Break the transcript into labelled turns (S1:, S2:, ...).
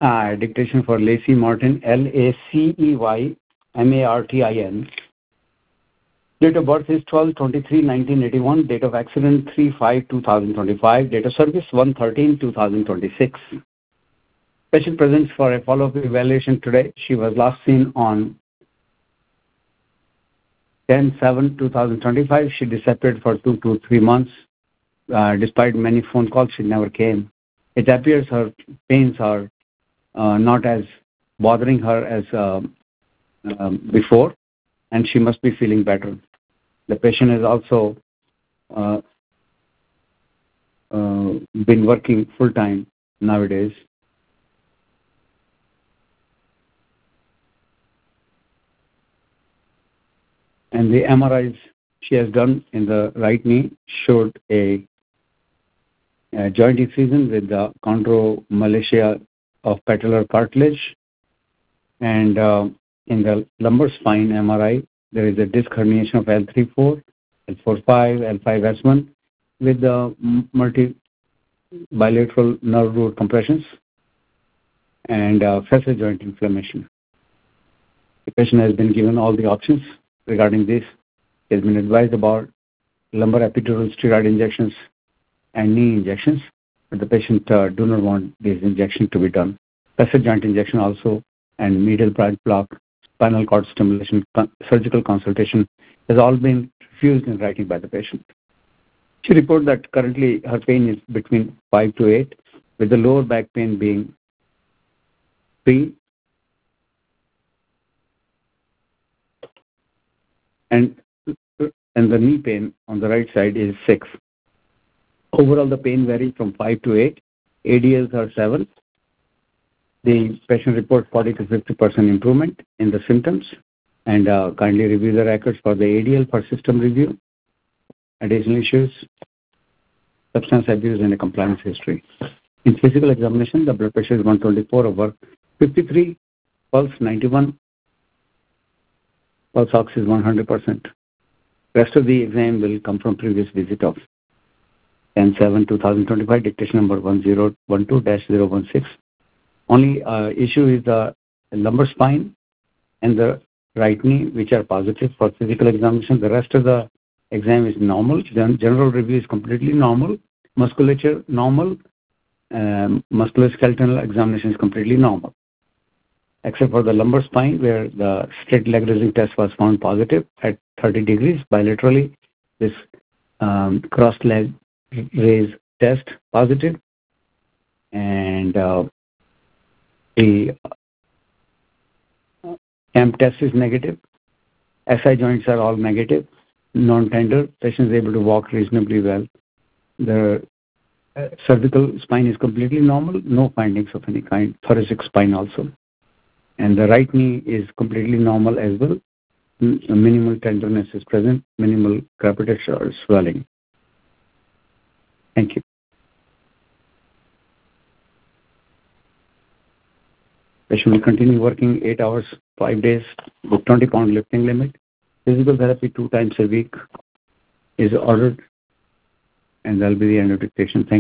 S1: Dictation for Lacey Martin, Lacey Martin. Date of birth is 12/23/1981. Date of accident 3/5/2025. Date of service 1/13/2026. Patient presents for a follow-up evaluation today. She was last seen on 10/7/2025. She disappeared for 2 to 3 months. Despite many phone calls, she never came. It appears her pains are not as bothering her as before, and she must be feeling better. The patient has also been working full-time nowadays. And the MRIs she has done in the right knee showed a joint effusion with the chondromalacia of patellar cartilage. And in the lumbar spine MRI, there is a disc herniation of L3-4, L4-5, L5-S1 with the multi-bilateral nerve root compressions and facet joint inflammation. The patient has been given all the options regarding this. He has been advised about lumbar epidural steroid injections and knee injections, but the patient do not want these injections to be done. Facet joint injection also and medial branch block, spinal cord stimulation, surgical consultation has all been refused in writing by the patient. She reported that currently her pain is between 5 to 8, with the lower back pain being 3 and the knee pain on the right side is 6. Overall, the pain varies from 5 to 8. ADLs are 7. The patient reports 40 to 50% improvement in the symptoms, and kindly review the records for the ADL for system review. Additional issues, substance abuse, and a compliance history. In physical examination, the blood pressure is 124/53, pulse 91, pulse ox is 100%. Rest of the exam will come from previous visit of 10/7/2025, dictation number 1012-016. Only issue is the lumbar spine and the right knee, which are positive for physical examination. The rest of the exam is normal. General review is completely normal. Musculature normal. Musculoskeletal examination is completely normal, except for the lumbar spine, where the straight leg raising test was found positive at 30 degrees bilaterally. This cross leg raise test positive, and the CAMP test is negative. SI joints are all negative, non-tender. Patient is able to walk reasonably well. The cervical spine is completely normal, no findings of any kind. Thoracic spine also. And the right knee is completely normal as well. Minimal tenderness is present, minimal crepitus or swelling. Thank you. Patient will continue working 8 hours, 5 days with 20-pound lifting limit. Physical therapy 2 times a week is ordered, and that will be the end of dictation. Thank you.